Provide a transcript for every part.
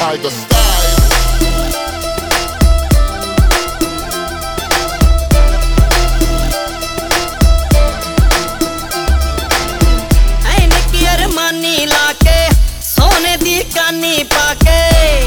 tiger style. Armani लाके सोने दी कानी पाके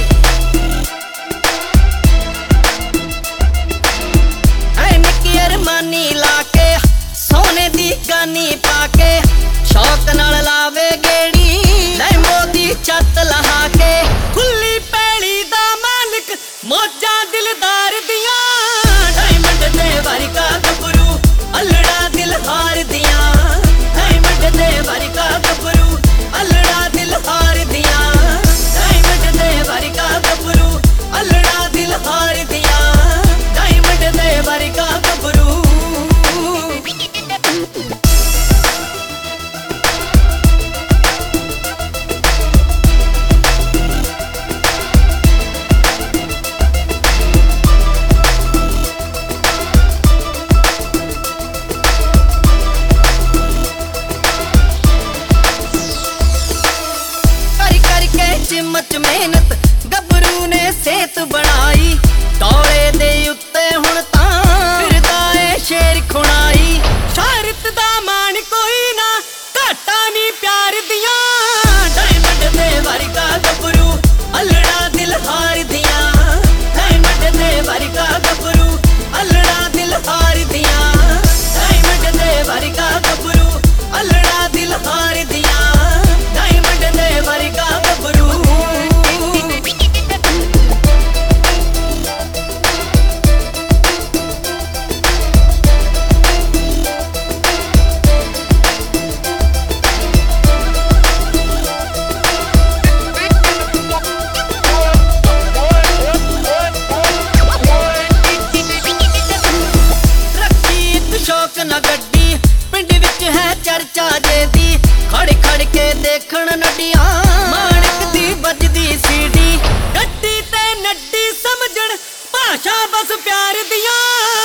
निक्की अरमानी लाके सोने दी कानी पाके शौक नाल लावे गेड़ी लैम्बो दी छत लहा के खुली पैली दा मालिक मौजा दिलदार दियां डायमंड दे वारिका गबरू अल्लड़ा दिल हार दियां डायमंड दे वारिका गबरू अल्लड़ा दिल हार दियां डायमंड दे वारिका गबरू अल्लड़ा दिल हार दियां डायमंड दे वारिका गबरू चिमच मेहनत गबरू ने सेहत बनाई दौड़े दे उत्ते हुण तां फिरदा ए शेर खुणाई शरत दा मान कोई ना घाटा नी प्यार दियां डायमंड दे वारिका गबरू अल्लड़ा दिल हार दियां डायमंड दे वारिका गबरू अल्लड़ा दिल हार दियां डायमंड दे वारिका गबरू अल्लड़ा दिल हार दियां डायमंड दे वारिका गबरू शौक न गड्डी पिंड विच है चर्चा जेदी खड़ खड़ के देखण नडियां माणक दी बजदी सीडी गड्डी ते नड्डी समझण भाषा बस प्यार दियां